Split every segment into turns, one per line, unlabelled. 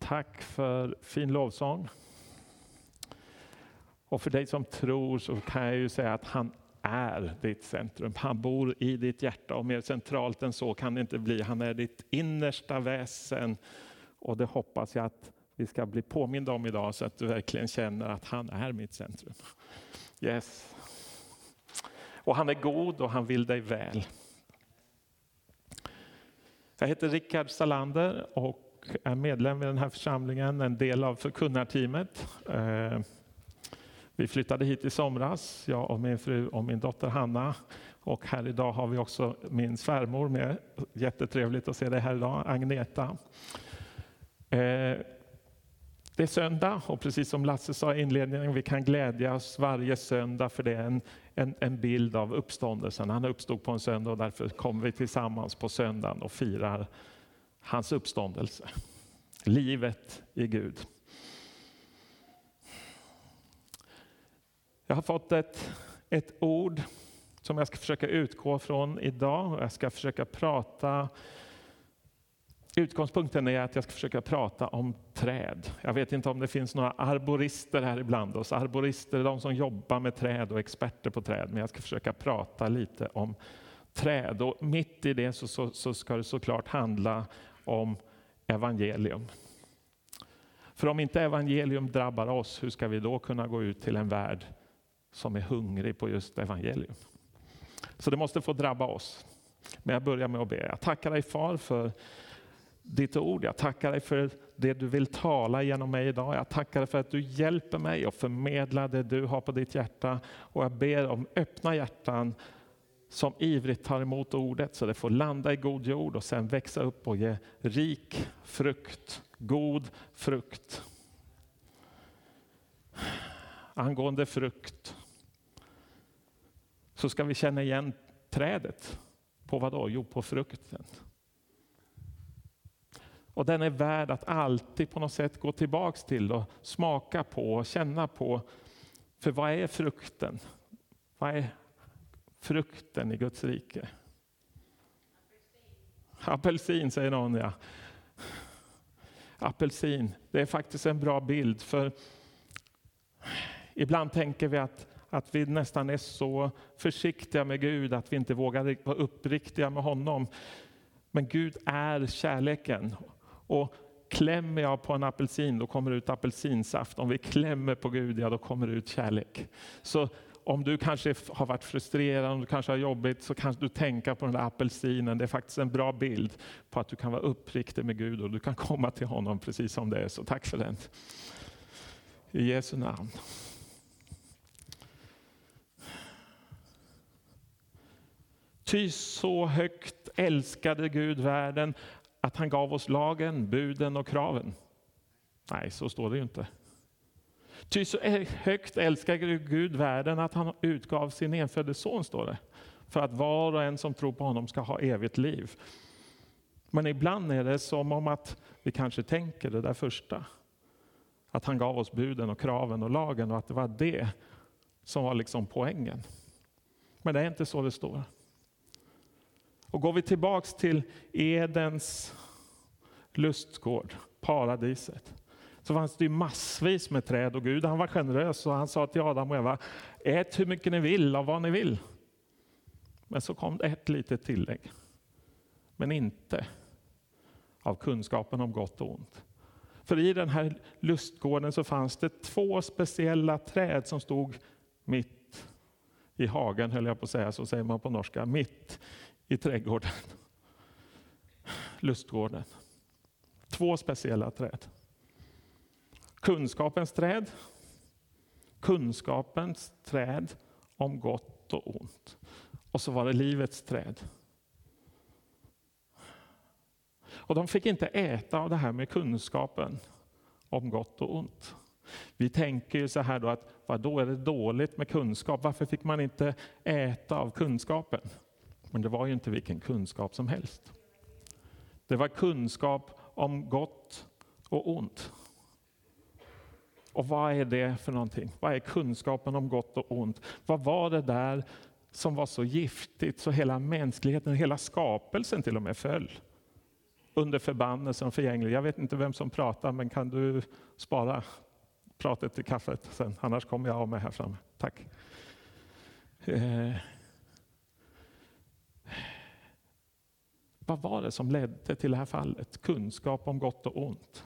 Tack för fin lovsång. Och för dig som tror så kan jag ju säga att han är ditt centrum. Han bor i ditt hjärta och mer centralt än så kan det inte bli. Han är ditt innersta väsen och det hoppas jag att vi ska bli påminda om idag så att du verkligen känner att han är mitt centrum. Yes. Och han är god och han vill dig väl. Jag heter Rickard Salander och är medlem i den här församlingen, en del av förkunnarteamet. Vi flyttade hit i somras, jag och min fru och min dotter Hanna. Och här idag har vi också min svärmor med. Jättetrevligt att se dig här idag, Agneta. Det är söndag och precis som Lasse sa i inledningen, vi kan glädjas varje söndag för det är en bild av uppståndelsen. Han uppstod på en söndag och därför kommer vi tillsammans på söndagen och firar hans uppståndelse. Livet i Gud. Jag har fått ett ord som jag ska försöka utgå från idag. Jag ska försöka prata. Utgångspunkten är att jag ska försöka prata om träd. Jag vet inte om det finns några arborister här ibland oss. Arborister är de som jobbar med träd och experter på träd. Men jag ska försöka prata lite om träd. Och mitt i det så ska det såklart handla om evangelium. För om inte evangelium drabbar oss, hur ska vi då kunna gå ut till en värld som är hungrig på just evangelium? Så det måste få drabba oss. Men jag börjar med att be. Jag tackar dig far för ditt ord. Jag tackar dig för det du vill tala genom mig idag. Jag tackar dig för att du hjälper mig att förmedla det du har på ditt hjärta. Och jag ber om öppna hjärtan som ivrigt tar emot ordet så det får landa i god jord och sen växa upp och ge rik frukt, god frukt. Angående frukt så ska vi känna igen trädet. På vad då? Jo, på frukten. Och den är värd att alltid på något sätt gå tillbaks till och smaka på och känna på. För vad är frukten? Vad är frukten i Guds rike? Apelsin säger någon, ja. Apelsin, det är faktiskt en bra bild. För ibland tänker vi att vi nästan är så försiktiga med Gud att vi inte vågar vara uppriktiga med honom. Men Gud är kärleken. Och klämmer jag på en apelsin, då kommer det ut apelsinsaft. Om vi klämmer på Gud, ja, då kommer det ut kärlek. Så om du kanske har varit frustrerad, om du kanske har jobbigt, så kan du tänka på den där apelsinen. Det är faktiskt en bra bild på att du kan vara uppriktig med Gud och du kan komma till honom precis som det är. Så tack för den. I Jesu namn. Ty så högt älskade Gud världen att han gav oss lagen, buden och kraven. Nej, så står det ju inte. Ty så högt älskade Gud världen att han utgav sin enfödde son, står det. För att var och en som tror på honom ska ha evigt liv. Men ibland är det som om att vi kanske tänker det där första. Att han gav oss buden och kraven och lagen och att det var det som var liksom poängen. Men det är inte så det står. Och går vi tillbaks till Edens lustgård, paradiset, så fanns det ju massvis med träd och Gud han var generös och han sa till Adam och Eva, ät hur mycket ni vill av vad ni vill. Men så kom det ett litet tillägg. Men inte av kunskapen om gott och ont. För i den här lustgården så fanns det 2 speciella träd som stod mitt i hagen, höll jag på att säga, så säger man på norska, mitt i trädgården. Lustgården. 2 speciella träd. Kunskapens träd. Kunskapens träd om gott och ont. Och så var det livets träd. Och de fick inte äta av det här med kunskapen om gott och ont. Vi tänker ju så här då att vad då är det dåligt med kunskap? Varför fick man inte äta av kunskapen? Men det var ju inte vilken kunskap som helst. Det var kunskap om gott och ont. Och vad är det för någonting? Vad är kunskapen om gott och ont? Vad var det där som var så giftigt så hela mänskligheten, hela skapelsen till och med föll? under förbannelsen och förgänglig. Jag vet inte vem som pratar, men kan du spara pratet till kaffet sen? Annars kommer jag av mig här framme. Tack. Vad var det som ledde till det här fallet? Kunskap om gott och ont.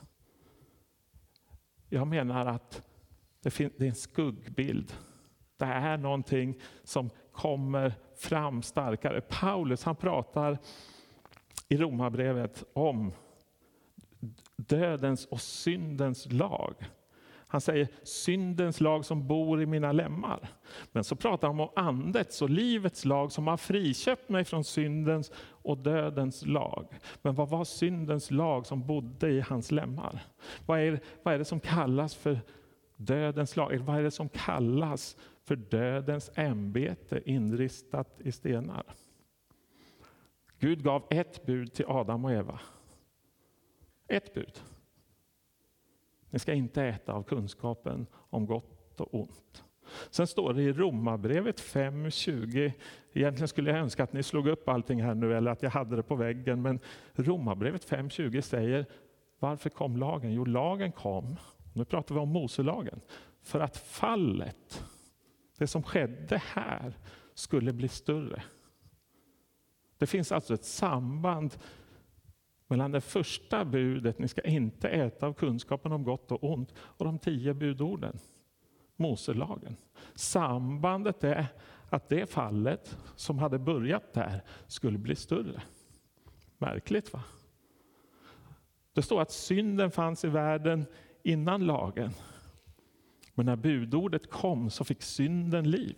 Jag menar att det är en skuggbild. Det är någonting som kommer fram starkare. Paulus, han pratar i Romarbrevet om dödens och syndens lag. Han säger syndens lag som bor i mina lemmar. Men så pratar han om andets och livets lag som har friköpt mig från syndens och dödens lag. Men vad var syndens lag som bodde i hans lemmar? Vad är det som kallas för dödens lag? Vad är det som kallas för dödens ämbete inristat i stenar? Gud gav ett bud till Adam och Eva. Ett bud. Ni ska inte äta av kunskapen om gott och ont. Sen står det i Romarbrevet 5:20. Egentligen skulle jag önska att ni slog upp allting här nu eller att jag hade det på väggen. Men Romarbrevet 5:20 säger, varför kom lagen? Jo, lagen kom, nu pratar vi om Moselagen, för att fallet, det som skedde här, skulle bli större. Det finns alltså ett samband mellan det första budet, ni ska inte äta av kunskapen om gott och ont, och de 10 budorden, Moselagen. Sambandet är att det fallet som hade börjat där skulle bli större. Märkligt, va? Det står att synden fanns i världen innan lagen. Men när budordet kom så fick synden liv.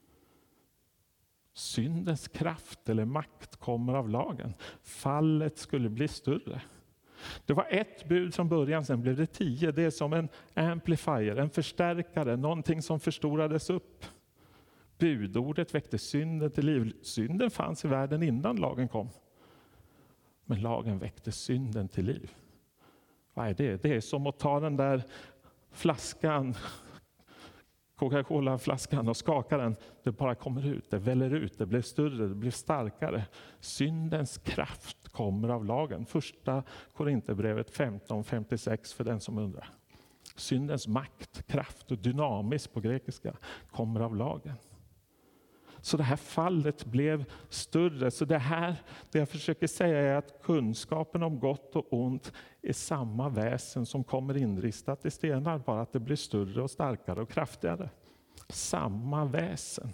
Syndens kraft eller makt kommer av lagen. Fallet skulle bli större. Det var ett bud från början, sen blev det 10. Det är som en amplifier, en förstärkare, någonting som förstorades upp. Budordet väckte synden till liv. Synden fanns i världen innan lagen kom. Men lagen väckte synden till liv. Vad är det? Det är som att ta den där flaskan, Coca-Cola-flaskan, och skaka den. Det bara kommer ut, det väller ut, det blir större, det blir starkare. Syndens kraft kommer av lagen. Första Korinthierbrevet 15:56 för den som undrar. Syndens makt, kraft och dynamiskt på grekiska kommer av lagen. Så det här fallet blev större. Så det jag försöker säga är att kunskapen om gott och ont är samma väsen som kommer inristat i stenar, bara att det blir större och starkare och kraftigare. Samma väsen.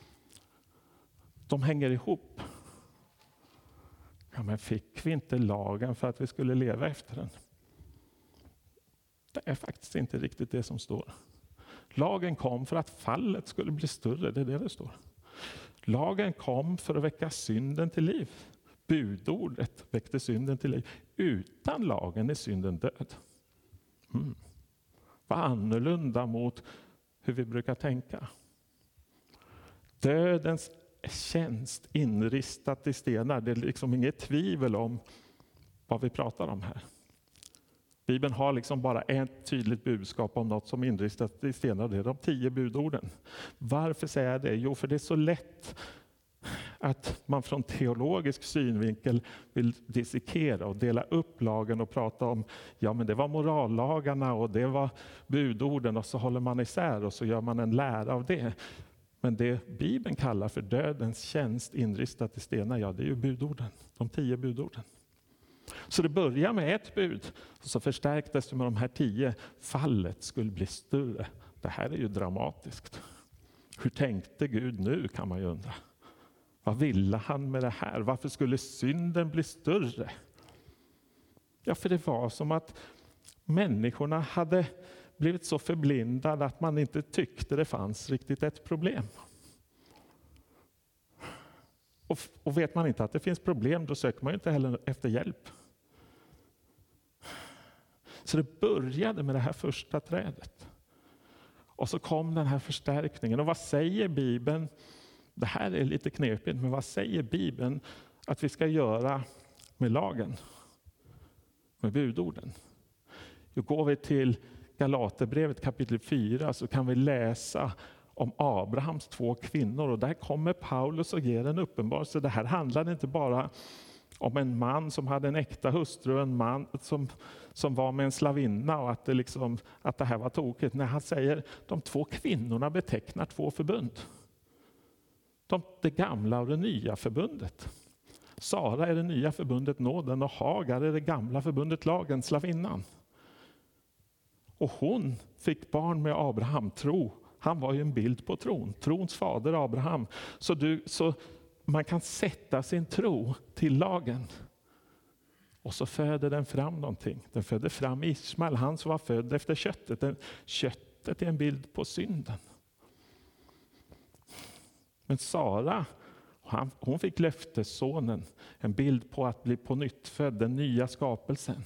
De hänger ihop. Ja, men fick vi inte lagen för att vi skulle leva efter den? Det är faktiskt inte riktigt det som står. Lagen kom för att fallet skulle bli större, det är det står. Lagen kom för att väcka synden till liv. Budordet väckte synden till liv. Utan lagen är synden död. Vad annorlunda mot hur vi brukar tänka. Dödens tjänst inristat i stenar. Det är liksom inget tvivel om vad vi pratar om här. Bibeln har liksom bara ett tydligt budskap om något som inristat i stenar. Det är de 10 budorden. Varför säger jag det? Jo, för det är så lätt att man från teologisk synvinkel vill dissekera och dela upp lagen och prata om, ja men det var morallagarna och det var budorden, och så håller man isär och så gör man en lära av det. Men det Bibeln kallar för dödens tjänst inristat i stenar, ja det är ju budorden, de 10 budorden. Så det börjar med ett bud och så förstärktes det med de här 10. Fallet skulle bli större. Det här är ju dramatiskt. Hur tänkte Gud nu, kan man ju undra. Vad ville han med det här? Varför skulle synden bli större? Ja, för det var som att människorna hade blivit så förblindade att man inte tyckte det fanns riktigt ett problem. Och vet man inte att det finns problem, då söker man inte heller efter hjälp. Så det började med det här första trädet. Och så kom den här förstärkningen. Och vad säger Bibeln? Det här är lite knepigt, men vad säger Bibeln att vi ska göra med lagen? Med budorden? Jo, går vi till Galaterbrevet kapitel 4 så kan vi läsa om Abrahams 2 kvinnor. Och där kommer Paulus och ger en uppenbarelse. Det här handlar inte bara om en man som hade en äkta hustru och en man som var med en slavinna och att det här var tokigt. När han säger de två kvinnorna betecknar två förbund. Det gamla och det nya förbundet. Sara är det nya förbundet nåden och Hagar är det gamla förbundet lagen, slavinnan. Och hon fick barn med Abraham, tro. Han var ju en bild på tron, trons fader Abraham. Så man kan sätta sin tro till lagen. Och så föder den fram någonting. Den föder fram Ismael, han som var född efter köttet. Köttet är en bild på synden. Men Sara, hon fick löftessonen, en bild på att bli på nytt född, den nya skapelsen.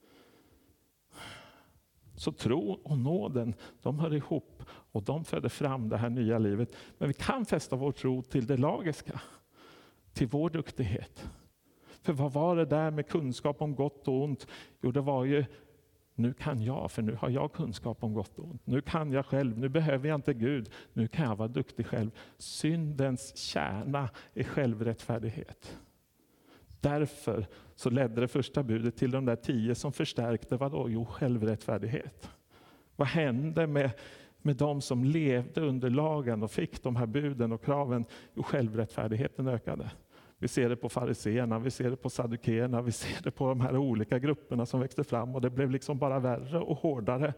Så tro och nåden, de hör ihop och de föder fram det här nya livet. Men vi kan fästa vår tro till det lagiska, till vår duktighet. För vad var det där med kunskap om gott och ont? Jo, det var ju, nu kan jag, för nu har jag kunskap om gott och ont. Nu kan jag själv, nu behöver jag inte Gud, nu kan jag vara duktig själv. Syndens kärna är självrättfärdighet. Därför så ledde det första budet till de där 10 som förstärkte vadå? Jo, självrättfärdighet. Vad hände med de som levde under lagen och fick de här buden och kraven? Jo, självrättfärdigheten ökade. Vi ser det på fariseerna, vi ser det på saddukeerna, vi ser det på de här olika grupperna som växte fram och det blev liksom bara värre och hårdare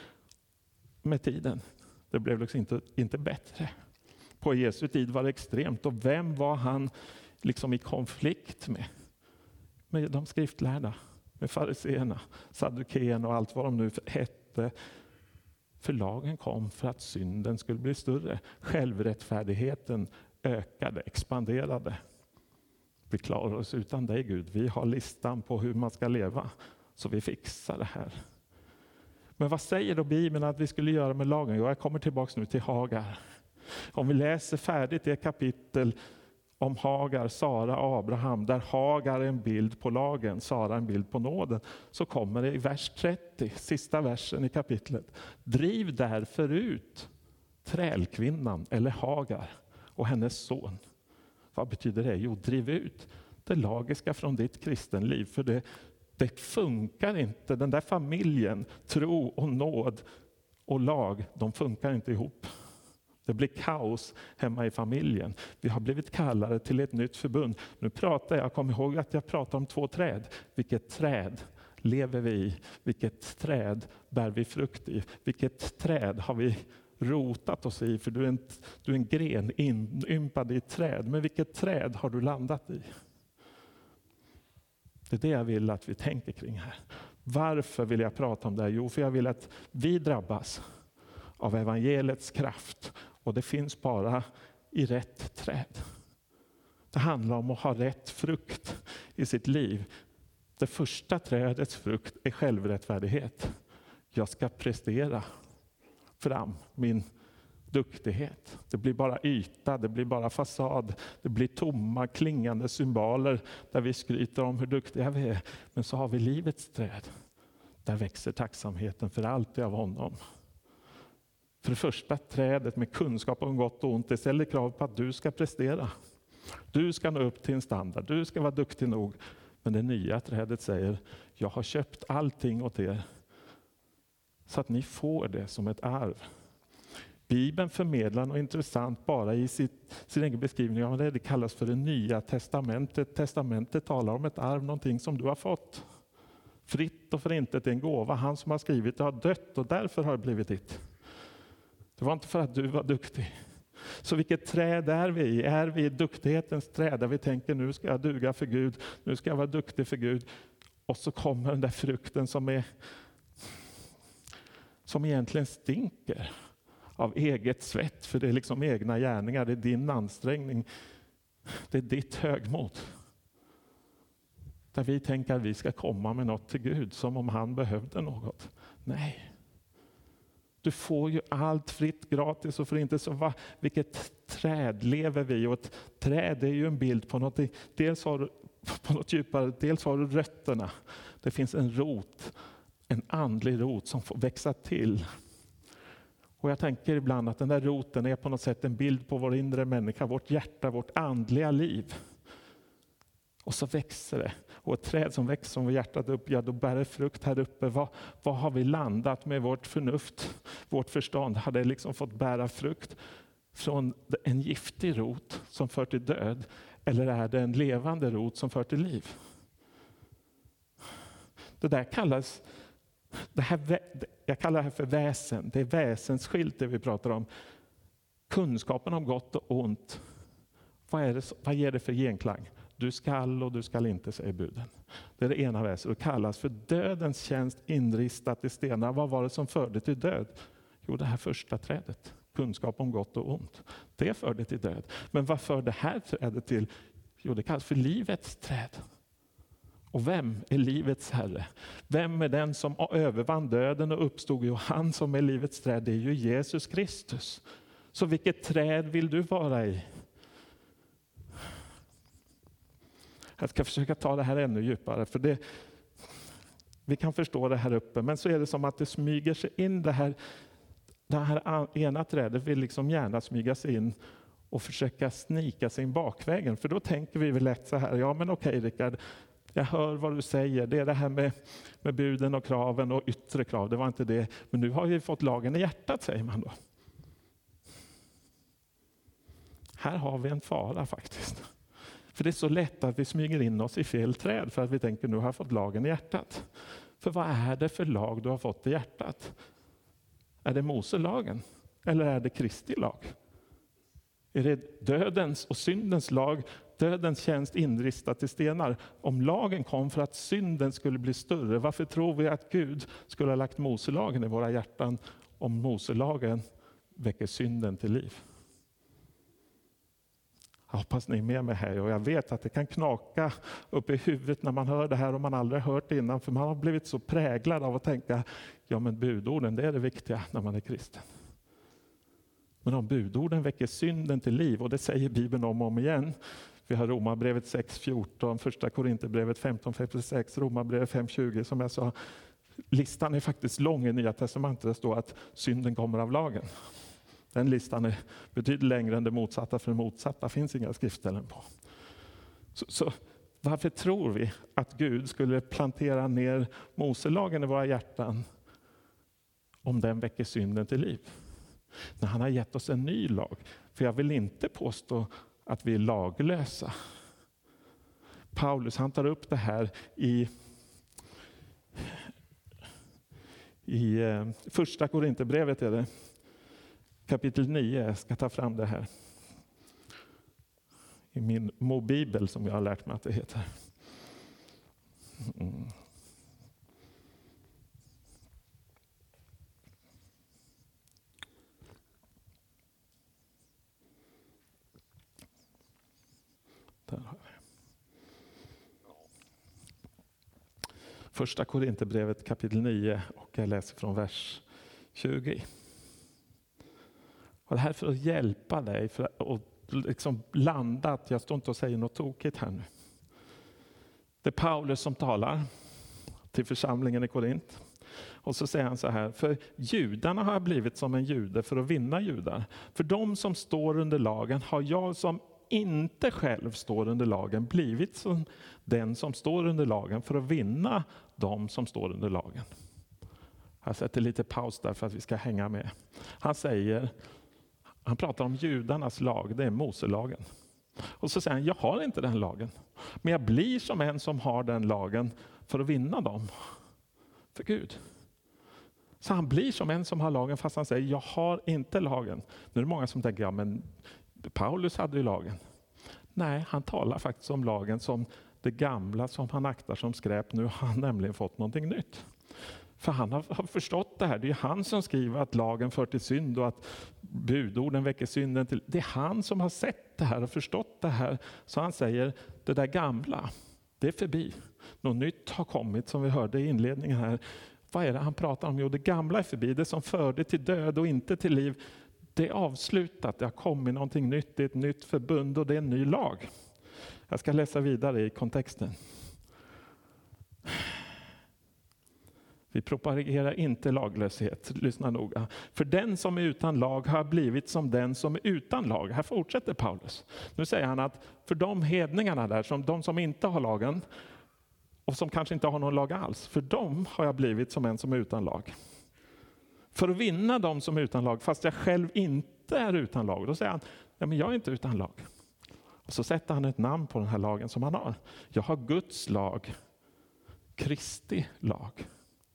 med tiden. Det blev liksom inte bättre. På Jesu tid var det extremt och vem var han liksom i konflikt med? Med de skriftlärda, med fariseerna, saddukeerna och allt vad de nu hette. För lagen kom för att synden skulle bli större. Självrättfärdigheten ökade, expanderade. Vi klarar oss utan dig Gud. Vi har listan på hur man ska leva. Så vi fixar det här. Men vad säger då Bibeln att vi skulle göra med lagen? Jag kommer tillbaka nu till Hagar. Om vi läser färdigt det kapitel om Hagar, Sara, Abraham, där Hagar är en bild på lagen, Sara en bild på nåden, så kommer det i vers 30, sista versen i kapitlet. Driv därför ut trälkvinnan eller Hagar och hennes son. Vad betyder det? Jo, driv ut det lagiska från ditt kristenliv, för det funkar inte. Den där familjen, tro och nåd och lag, de funkar inte ihop. Det blir kaos hemma i familjen. Vi har blivit kallade till ett nytt förbund. Nu kom ihåg att jag pratar om 2 träd. Vilket träd lever vi i? Vilket träd bär vi frukt i? Vilket träd har vi rotat oss i? För du är en gren inympad i ett träd. Men vilket träd har du landat i? Det är det jag vill att vi tänker kring här. Varför vill jag prata om det här? Jo, för jag vill att vi drabbas av evangeliets kraft. Och det finns bara i rätt träd. Det handlar om att ha rätt frukt i sitt liv. Det första trädets frukt är självrättfärdighet. Jag ska prestera fram min duktighet. Det blir bara yta, det blir bara fasad. Det blir tomma, klingande symboler där vi skryter om hur duktiga vi är. Men så har vi livets träd. Där växer tacksamheten för allt av honom. För det första trädet med kunskap om gott och ont, det ställer krav på att du ska prestera. Du ska nå upp till en standard, du ska vara duktig nog. Men det nya trädet säger, jag har köpt allting åt er så att ni får det som ett arv. Bibeln förmedlar något intressant bara i sin egen beskrivning av det kallas för det nya testamentet. Testamentet talar om ett arv, någonting som du har fått. Fritt och för intet är en gåva. Han som har skrivit det har dött och därför har det blivit ditt. Det var inte för att du var duktig. Så vilket träd är vi i? Är vi i duktighetens träd där vi tänker nu ska jag duga för Gud, nu ska jag vara duktig för Gud. Och så kommer den där frukten som egentligen stinker av eget svett. För det är liksom egna gärningar, det är din ansträngning. Det är ditt högmod. Där vi tänker att vi ska komma med något till Gud som om han behövde något. Nej. Du får ju allt fritt, gratis och för inte så. Vilket träd lever vi? Och ett träd är ju en bild på något. Dels har du på något djupare, dels har du rötterna. Det finns en rot, en andlig rot som får växa till. Och jag tänker ibland att den där roten är på något sätt en bild på vår inre människa, vårt hjärta, vårt andliga liv. Och så växer det. Och ett träd som växer som hjärtat upp, ja då bär det frukt här uppe. Vad har vi landat med vårt förnuft? Vårt förstånd hade liksom fått bära frukt från en giftig rot som för till död. Eller är det en levande rot som för till liv? Det där kallas, jag kallar det här för väsen. Det är väsensskilt det vi pratar om. Kunskapen om gott och ont. Vad ger det för genklang? Du skall och du skall inte, säger buden. Det är det ena väsendet. Det kallas för dödens tjänst inristat i stenar. Vad var det som förde till död? Jo, det här första trädet. Kunskap om gott och ont. Det förde till död. Men vad för det här trädet till? Jo, det kallas för livets träd. Och vem är livets herre? Vem är den som övervann döden och uppstod? Jo, han som är livets träd, det är ju Jesus Kristus. Så vilket träd vill du vara i? Jag ska försöka ta det här ännu djupare, för vi kan förstå det här uppe, men så är det som att det smyger sig in det här ena trädet vill liksom gärna smyga sig in och försöka snika sig in bakvägen, för då tänker vi väl lätt så här, ja men okej Rickard, jag hör vad du säger, det är det här med buden och kraven och yttre krav, det var inte det, men nu har vi fått lagen i hjärtat, säger man då. Här har vi en fara faktiskt. För det är så lätt att vi smyger in oss i fel träd för att vi tänker nu har jag fått lagen i hjärtat. För vad är det för lag du har fått i hjärtat? Är det Moselagen eller är det Kristi lag? Är det dödens och syndens lag, dödens tjänst inristat i stenar? Om lagen kom för att synden skulle bli större, varför tror vi att Gud skulle ha lagt Moselagen i våra hjärtan om Moselagen väcker synden till liv? Jag hoppas ni är med mig här och jag vet att det kan knaka upp i huvudet när man hör det här och man aldrig hört det innan. För man har blivit så präglad av att tänka, ja men budorden det är det viktiga när man är kristen. Men om budorden väcker synden till liv, och det säger Bibeln om och om igen. Vi har Romarbrevet 6:14, första Korinthierbrevet 15:56, Romarbrevet 5:20 som jag sa. Listan är faktiskt lång i Nya testamentet, det står att synden kommer av lagen. Den listan är betydligt längre än det motsatta, för det motsatta finns inga skriftställen på. Så varför tror vi att Gud skulle plantera ner Moselagen i våra hjärtan om den väcker synden till liv? När han har gett oss en ny lag. För jag vill inte påstå att vi är laglösa. Paulus han tar upp det här i första Korinthierbrevet är det. Kapitel 9, jag ska ta fram det här. I min mobibel som jag har lärt mig att det heter. Där har vi. Första Korinthierbrevet kapitel 9 och jag läser från vers 20. Och det här för att hjälpa dig för att liksom landa att jag står inte och säger något tokigt här nu. Det är Paulus som talar till församlingen i Korint. Och så säger han så här, för judarna har blivit som en jude för att vinna judar. För de som står under lagen har jag som inte själv står under lagen blivit som den som står under lagen för att vinna de som står under lagen. Jag sätter lite paus där för att vi ska hänga med. Han pratar om judarnas lag, det är Moselagen. Och så säger han, jag har inte den lagen. Men jag blir som en som har den lagen för att vinna dem. För Gud. Så han blir som en som har lagen fast han säger, jag har inte lagen. Nu är det många som tänker, ja men Paulus hade ju lagen. Nej, han talar faktiskt om lagen som det gamla som han aktar som skräp. Nu har han nämligen fått någonting nytt. För han har förstått det här. Det är han som skriver att lagen för till synd och att budorden väcker synden till. Det är han som har sett det här och förstått det här. Så han säger, det där gamla, det är förbi. Något nytt har kommit som vi hörde i inledningen här. Vad är det han pratar om? Jo, det gamla är förbi. Det som förde till död och inte till liv. Det är avslutat. Det har kommit någonting nytt. Det är ett nytt förbund och det är en ny lag. Jag ska läsa vidare i kontexten. Vi propagerar inte laglöshet, lyssna noga. För den som är utan lag har blivit som den som är utan lag. Här fortsätter Paulus. Nu säger han att för de hedningarna där, som de som inte har lagen och som kanske inte har någon lag alls, för dem har jag blivit som en som är utan lag. För att vinna dem som är utan lag, fast jag själv inte är utan lag. Då säger han, ja, men jag är inte utan lag. Och så sätter han ett namn på den här lagen som han har. Jag har Guds lag, Kristi lag.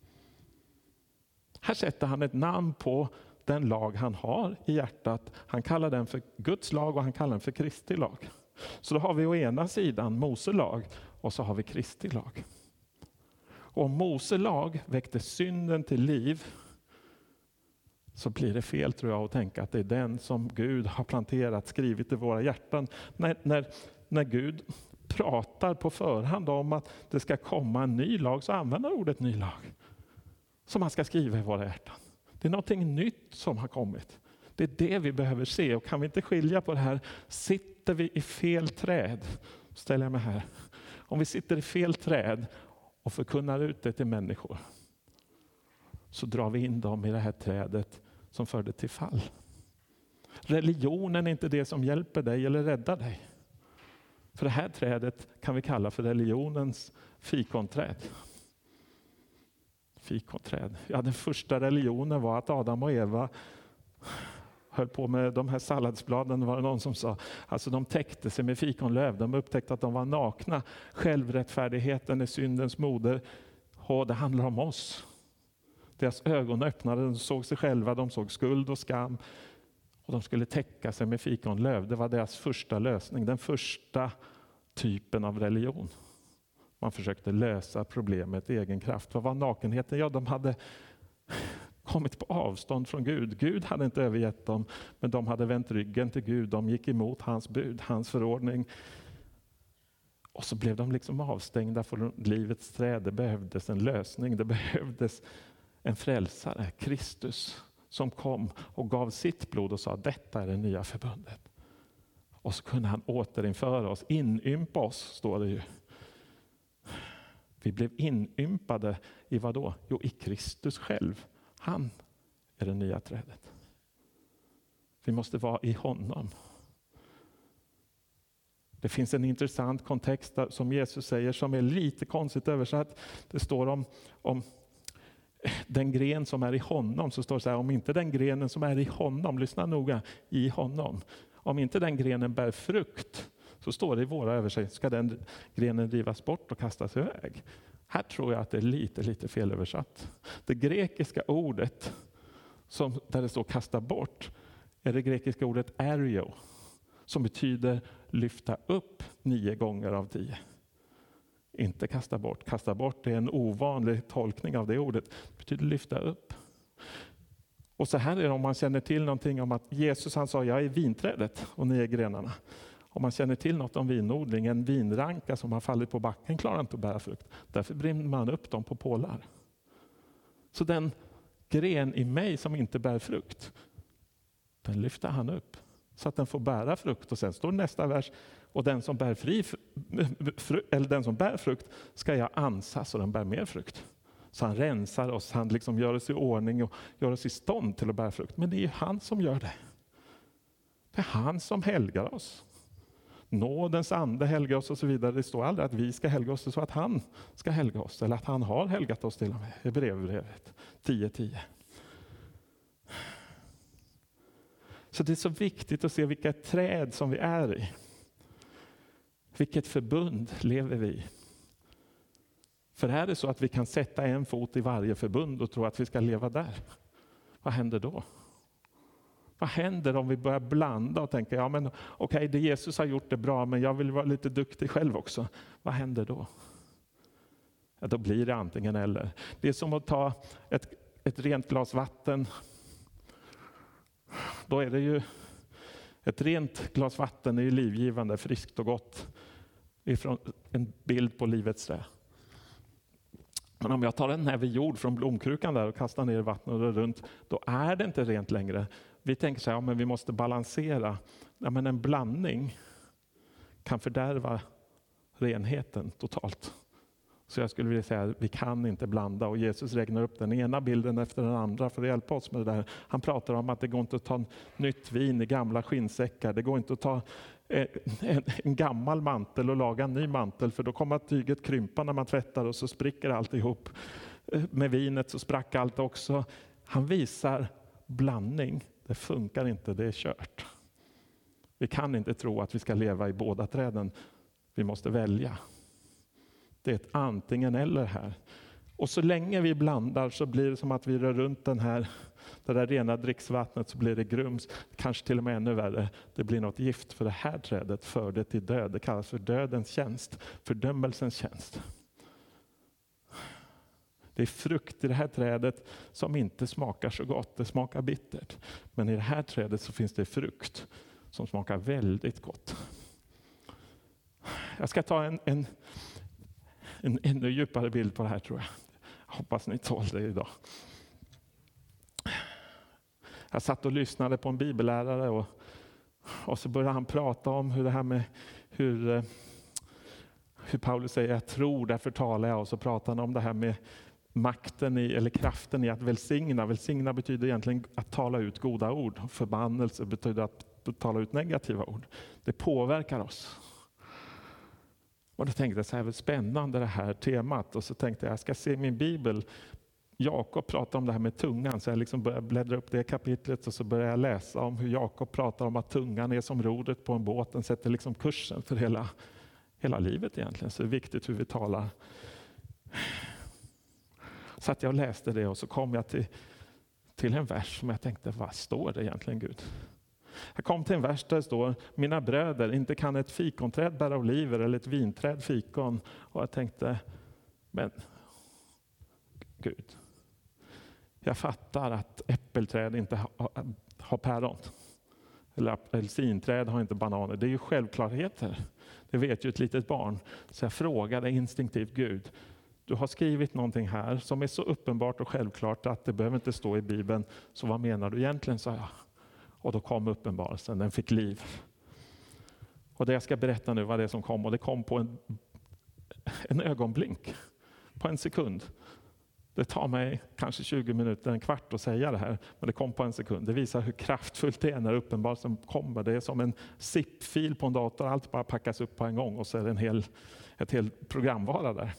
Här sätter han ett namn på den lag han har i hjärtat. Han kallar den för Guds lag och han kallar den för Kristi lag. Så då har vi å ena sidan Mose lag och så har vi Kristi lag. Och om Mose lag väckte synden till liv, så blir det fel, tror jag, att tänka att det är den som Gud har planterat, skrivit i våra hjärtan. När Gud pratar på förhand om att det ska komma en ny lag, så använder ordet ny lag som man ska skriva i våra hjärtan. Det är någonting nytt som har kommit. Det är det vi behöver se. Och kan vi inte skilja på det här, sitter vi i fel träd, ställer jag mig här. Om vi sitter i fel träd och förkunnar ut det till människor, så drar vi in dem i det här trädet som förde till fall. Religionen är inte det som hjälper dig eller räddar dig. För det här trädet kan vi kalla för religionens fikonträd. Fikonträd. Ja, den första religionen var att Adam och Eva höll på med de här salladsbladen, var det någon som sa. Alltså de täckte sig med fikonlöv. De upptäckte att de var nakna. Självrättfärdigheten är syndens moder. Och det handlar om oss. Deras ögon öppnade, de såg sig själva, de såg skuld och skam. Och de skulle täcka sig med fikonlöv. Det var deras första lösning. Den första typen av religion. Man försökte lösa problemet i egen kraft. Vad var nakenheten? Ja, de hade kommit på avstånd från Gud. Gud hade inte övergett dem, men de hade vänt ryggen till Gud. De gick emot hans bud, hans förordning. Och så blev de liksom avstängda från livets träd. Det behövdes en lösning. Det behövdes en frälsare, Kristus, som kom och gav sitt blod och sa detta är det nya förbundet. Och så kunde han återinföra oss, inympa oss, står det ju. Vi blev inympade i vad då? Jo, i Kristus själv. Han är det nya trädet. Vi måste vara i honom. Det finns en intressant kontext där, som Jesus säger, som är lite konstigt översatt. Det står om den gren som är i honom, så står det så här, om inte den grenen som är i honom, lyssna noga, i honom. Om inte den grenen bär frukt, så står det i våra översättningar, ska den grenen rivas bort och kastas iväg. Här tror jag att det är lite fel översatt. Det grekiska ordet där det står kasta bort är det grekiska ordet ario, som betyder lyfta upp 9 gånger av 10. Inte kasta bort. Kasta bort är en ovanlig tolkning av det ordet. Det betyder lyfta upp. Och så här är det om man känner till någonting om att Jesus, han sa jag är vinträdet och ni är grenarna. Om man känner till något om vinodling, en vinranka som har fallit på backen klarar inte att bära frukt. Därför brinner man upp dem på pålar. Så den gren i mig som inte bär frukt, den lyfter han upp så att den får bära frukt. Och sen står nästa vers, och den som bär frukt ska jag ansa så den bär mer frukt. Så han rensar oss, han liksom gör oss i ordning och gör oss i stånd till att bära frukt. Men det är ju han som gör det. Det är han som helgar oss. Nådens ande helgar oss och så vidare. Det står aldrig att vi ska helga oss, så att han ska helga oss. Eller att han har helgat oss till och med. I Hebreerbrevet 10:10. Så det är så viktigt att se vilka träd som vi är i. Vilket förbund lever vi i? För är det så att vi kan sätta en fot i varje förbund och tro att vi ska leva där, vad händer då? Vad händer om vi börjar blanda och tänka, ja men okej, det Jesus har gjort är bra, men jag vill vara lite duktig själv också. Vad händer då? Ja, då blir det antingen eller. Det är som att ta ett rent glas vatten. Då är det ju ett rent glas vatten är ju livgivande, friskt och gott. Ifrån en bild på livets träd. Men om jag tar en näve jord från blomkrukan där och kastar ner vattnet och runt, då är det inte rent längre. Vi tänker så här, ja, men vi måste balansera. Ja, men en blandning kan fördärva renheten totalt. Så jag skulle vilja säga att vi kan inte blanda, och Jesus räknar upp den ena bilden efter den andra för att hjälpa oss med det där. Han pratar om att det går inte att ta nytt vin i gamla skinnsäckar. Det går inte att ta en gammal mantel och laga en ny mantel, för då kommer tyget krympa när man tvättar och så spricker allt ihop. Med vinet så sprack allt också. Han visar blandning. Det funkar inte, det är kört. Vi kan inte tro att vi ska leva i båda träden. Vi måste välja. Det är ett antingen eller här. Och så länge vi blandar så blir det som att vi rör runt det där rena dricksvattnet, så blir det grums. Kanske till och med ännu värre. Det blir något gift, för det här trädet för det till död. Det kallas för dödens tjänst, fördömelsens tjänst. Det är frukt i det här trädet som inte smakar så gott. Det smakar bittert. Men i det här trädet så finns det frukt som smakar väldigt gott. Jag ska ta en ännu djupare bild på det här, tror jag. Hoppas ni tål det idag. Jag satt och lyssnade på en bibellärare och så började han prata om hur det här med hur Paulus säger jag tror, därför talar jag. Och så pratar han om det här med makten eller kraften i att välsigna. Välsigna betyder egentligen att tala ut goda ord. Förbannelse betyder att tala ut negativa ord. Det påverkar oss. Och då tänkte jag så här, spännande det här temat. Och så tänkte jag ska se min bibel. Jakob pratar om det här med tungan. Så jag liksom började bläddra upp det kapitlet och så började jag läsa om hur Jakob pratar om att tungan är som rodret på en båt. Den sätter liksom kursen för hela livet egentligen. Så det är viktigt hur vi talar. Så att jag läste det och så kom jag till en vers som jag tänkte, vad står det egentligen Gud? Jag kom till en vers där det står, mina bröder, inte kan ett fikonträd bära oliver eller ett vinträd fikon. Och jag tänkte, men Gud, jag fattar att äppelträd inte har päron. Eller apelsinträd har inte bananer. Det är ju självklarheter. Det vet ju ett litet barn. Så jag frågade instinktivt Gud, du har skrivit någonting här som är så uppenbart och självklart att det behöver inte stå i Bibeln. Så vad menar du egentligen, sa jag. Och då kom uppenbarelsen, den fick liv. Och det jag ska berätta nu var det som kom. Och det kom på en ögonblink. På en sekund. Det tar mig kanske 20 minuter, en kvart att säga det här. Men det kom på en sekund. Det visar hur kraftfullt det är när uppenbarelsen kommer. Det är som en zip-fil på en dator. Allt bara packas upp på en gång och så är det ett helt programvara där.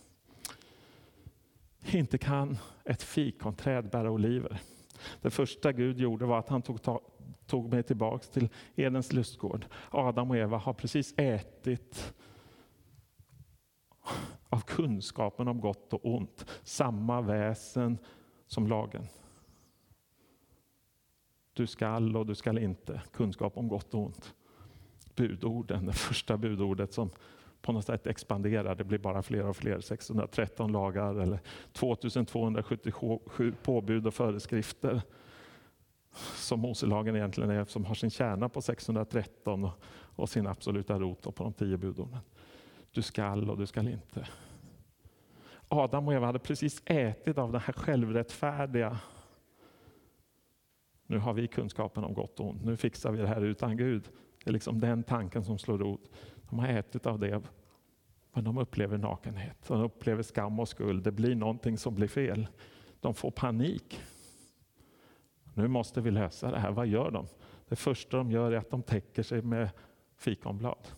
Inte kan ett fikonträd bära oliver. Det första Gud gjorde var att han tog mig tillbaks till Edens lustgård. Adam och Eva har precis ätit av kunskapen om gott och ont. Samma väsen som lagen. Du skall och du skall inte. Kunskap om gott och ont. Budorden, det första budordet som på något sätt expanderar. Det blir bara fler och fler. 613 lagar eller 2277 påbud och föreskrifter. Som Moselagen egentligen är, som har sin kärna på 613 och sin absoluta rot på de 10 budorden. Du skall och du skall inte. Adam och Eva hade precis ätit av den här självrättfärdiga. Nu har vi kunskapen om gott och ont. Nu fixar vi det här utan Gud. Det är liksom den tanken som slår rot. De har ätit av det. Men de upplever nakenhet. De upplever skam och skuld. Det blir någonting som blir fel. De får panik. Nu måste vi lösa det här. Vad gör de? Det första de gör är att de täcker sig med fikonblad.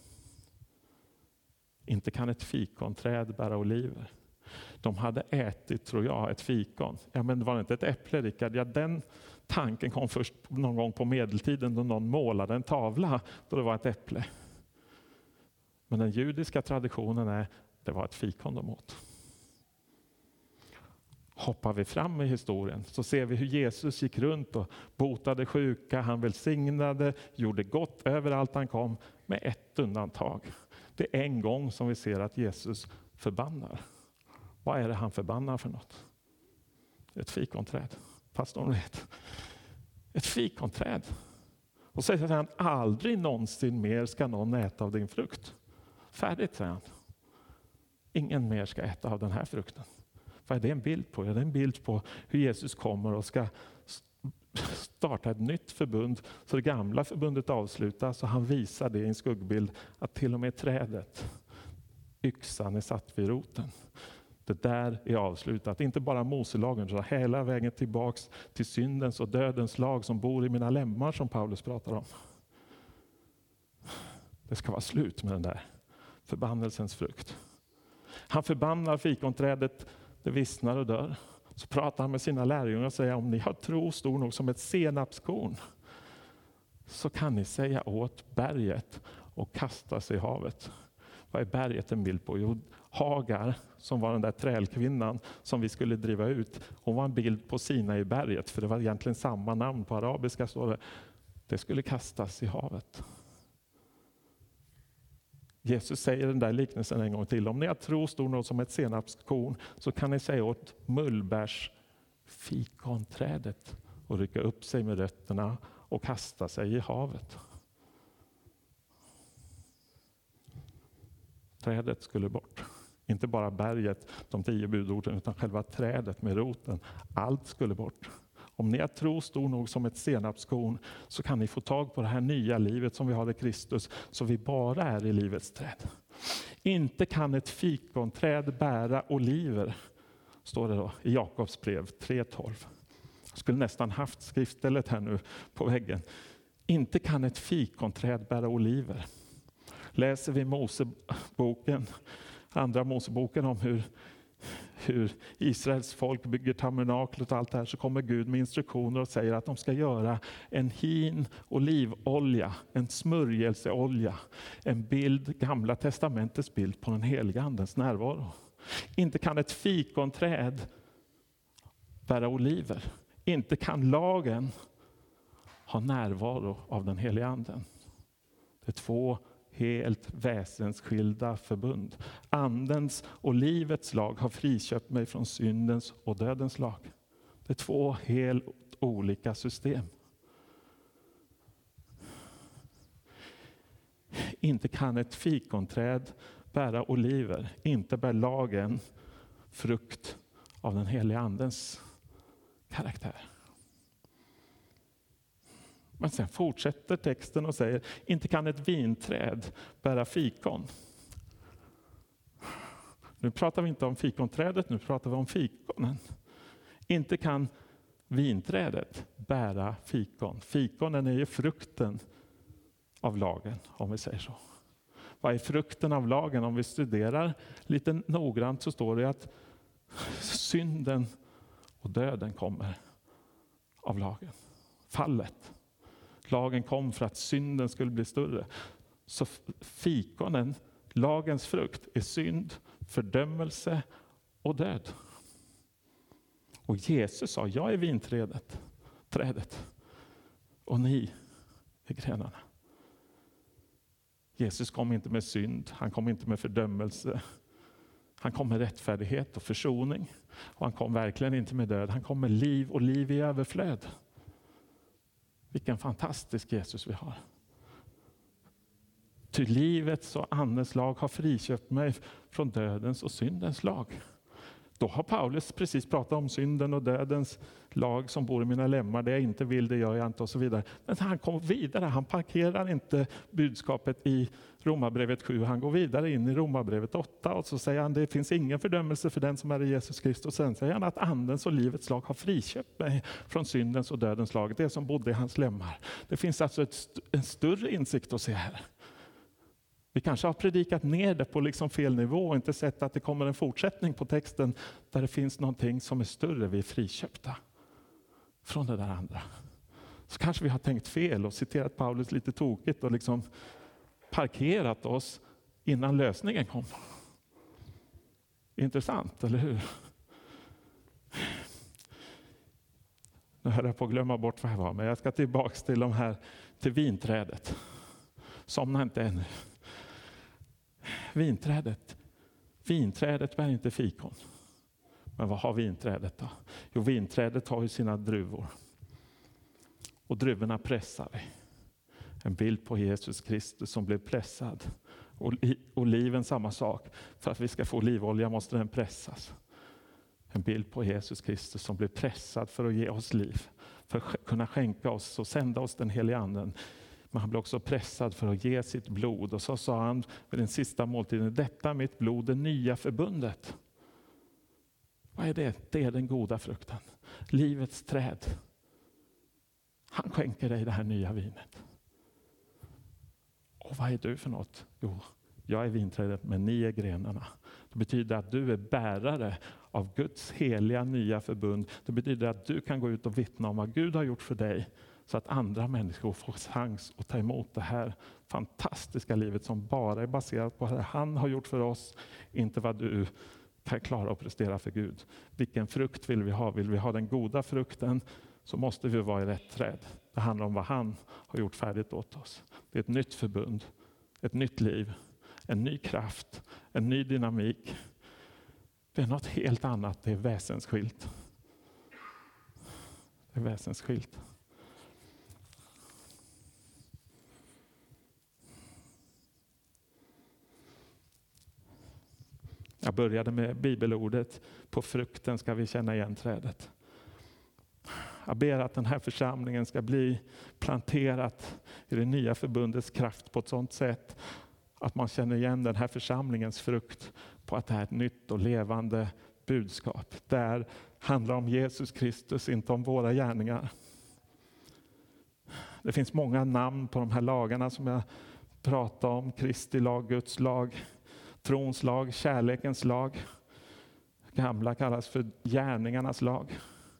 Inte kan ett fikonträd bära oliver. De hade ätit, tror jag, ett fikon. Ja, men var det inte ett äpple, Rickard? Ja, den tanken kom först någon gång på medeltiden då någon målade en tavla då det var ett äpple. Men den judiska traditionen är det var ett fikon de åt. Hoppar vi fram i historien så ser vi hur Jesus gick runt och botade sjuka, han välsignade, gjorde gott överallt han kom med ett undantag. Det är en gång som vi ser att Jesus förbannar. Vad är det han förbannar för något? Ett fikonträd. Fast de vet. Ett fikonträd. Och så säger han, aldrig någonsin mer ska någon äta av din frukt. Färdigt, säger han. Ingen mer ska äta av den här frukten. Vad är det en bild på? Ja, det är en bild på hur Jesus kommer och ska starta ett nytt förbund. Så det gamla förbundet avslutas och han visar det i en skuggbild att till och med trädet yxan är satt vid roten. Det där är avslutat. Inte bara Moselagen, utan hela vägen tillbaks till syndens och dödens lag som bor i mina lemmar, som Paulus pratar om. Det ska vara slut med den där förbannelsens frukt. Han förbannar fikonträdet, det vissnar och dör. Så pratar han med sina lärjungar och säger: om ni har tro stor nog som ett senapskorn, så kan ni säga åt berget och kasta sig i havet. Vad är berget en bild på? Jo, Hagar, som var den där trälkvinnan som vi skulle driva ut. Hon var en bild på Sinai berget, för det var egentligen samma namn på arabiska. Så det skulle kastas i havet. Jesus säger den där liknelsen en gång till. Om ni har tro stor nog som ett senapskorn, så kan ni säga åt mullbärsfikonträdet och rycka upp sig med rötterna och kasta sig i havet. Trädet skulle bort. Inte bara berget, de 10 budorden, utan själva trädet med roten. Allt skulle bort. Om ni har tro stor nog som ett senapskorn, så kan ni få tag på det här nya livet som vi har i Kristus, så vi bara är i livets träd. Inte kan ett fikonträd bära oliver, står det då i Jakobs brev 3:12. Jag skulle nästan haft skriftstället här nu på väggen. Inte kan ett fikonträd bära oliver. Läser vi andra Moseboken om hur Israels folk bygger tabernaklet och allt det här, så kommer Gud med instruktioner och säger att de ska göra en hin olivolja, en smörjelseolja, en bild, Gamla testamentets bild på den heliga andens närvaro. Inte kan ett fikonträd bära oliver. Inte kan lagen ha närvaro av den heliga anden. Det är 2 helt väsensskilda förbund. Andens och livets lag har friköpt mig från syndens och dödens lag. Det är 2 helt olika system. Inte kan ett fikonträd bära oliver. Inte bär lagen frukt av den heliga andens karaktär. Men sen fortsätter texten och säger: inte kan ett vinträd bära fikon. Nu pratar vi inte om fikonträdet, nu pratar vi om fikonen. Inte kan vinträdet bära fikon. Fikonen är ju frukten av lagen, om vi säger så. Vad är frukten av lagen? Om vi studerar lite noggrant så står det att synden och döden kommer av lagen. Fallet. Lagen kom för att synden skulle bli större. Så fikonen, lagens frukt, är synd, fördömelse och död. Och Jesus sa: jag är vinträdet, och ni är grenarna. Jesus kom inte med synd, han kom inte med fördömelse. Han kom med rättfärdighet och försoning. Och han kom verkligen inte med död, han kom med liv och liv i överflöd. Vilken fantastisk Jesus vi har. Ty livets och andens lag har friköpt mig från dödens och syndens lag. Då har Paulus precis pratat om synden och dödens lag som bor i mina lemmar. Det jag inte vill, det gör jag inte och så vidare. Men han kommer vidare. Han parkerar inte budskapet i Romarbrevet 7. Han går vidare in i Romarbrevet 8 och så säger han: det finns ingen fördömelse för den som är i Jesus Kristus. Sen säger han att andens och livets lag har friköpt mig från syndens och dödens lag. Det som bodde i hans lemmar. Det finns alltså en större insikt att se här. Vi kanske har predikat ner det på liksom fel nivå och inte sett att det kommer en fortsättning på texten där det finns någonting som är större. Vi är friköpta från det där andra. Så kanske vi har tänkt fel och citerat Paulus lite tokigt och liksom parkerat oss innan lösningen kom. Intressant, eller hur? Nu höll jag på att glömma bort vad jag var, men jag ska tillbaka till de här, till vinträdet. Somna inte ännu. Vinträdet bär inte fikon. Men vad har vinträdet då? Jo, vinträdet har ju sina druvor. Och druvorna pressar vi. En bild på Jesus Kristus som blev pressad. Och oliven samma sak. För att vi ska få olivolja måste den pressas. En bild på Jesus Kristus som blev pressad för att ge oss liv. För att kunna skänka oss och sända oss den heliga anden. Men han blev också pressad för att ge sitt blod. Och så sa han vid den sista måltiden, detta är mitt blod, det nya förbundet. Vad är det? Det är den goda frukten. Livets träd. Han skänker dig det här nya vinet. Och vad är du för något? Jo, jag är vinträdet, men ni är grenarna. Det betyder att du är bärare av Guds heliga nya förbund. Det betyder att du kan gå ut och vittna om vad Gud har gjort för dig. Så att andra människor får chans att ta emot det här fantastiska livet som bara är baserat på vad han har gjort för oss. Inte vad du kan klara att prestera för Gud. Vilken frukt vill vi ha? Vill vi ha den goda frukten, så måste vi vara i rätt träd. Det handlar om vad han har gjort färdigt åt oss. Det är ett nytt förbund, ett nytt liv, en ny kraft, en ny dynamik. Det är något helt annat, det är väsensskilt. Det är väsensskilt. Jag började med bibelordet, på frukten ska vi känna igen trädet. Jag ber att den här församlingen ska bli planterat i det nya förbundets kraft på ett sådant sätt att man känner igen den här församlingens frukt på att det är ett nytt och levande budskap. Det här handlar om Jesus Kristus, inte om våra gärningar. Det finns många namn på de här lagarna som jag pratar om. Kristi lag, Guds lag, trons lag, kärlekens lag. Gamla kallas för gärningarnas lag.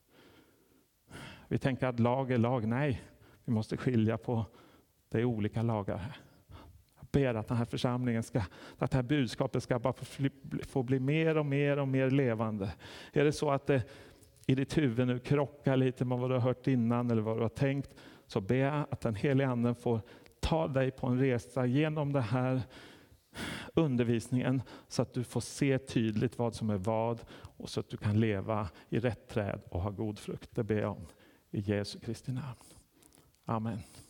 Vi tänker att lag är lag. Nej, vi måste skilja på det är olika lagar. Jag ber att den här församlingen att det här budskapet ska bara få bli mer och mer och mer levande. Är det så att det i ditt huvud nu krockar lite med vad du har hört innan eller vad du har tänkt, så ber jag att den heliga anden får ta dig på en resa genom det här undervisningen så att du får se tydligt vad som är vad och så att du kan leva i rätt träd och ha god frukt. Det ber jag om i Jesu Kristi namn. Amen.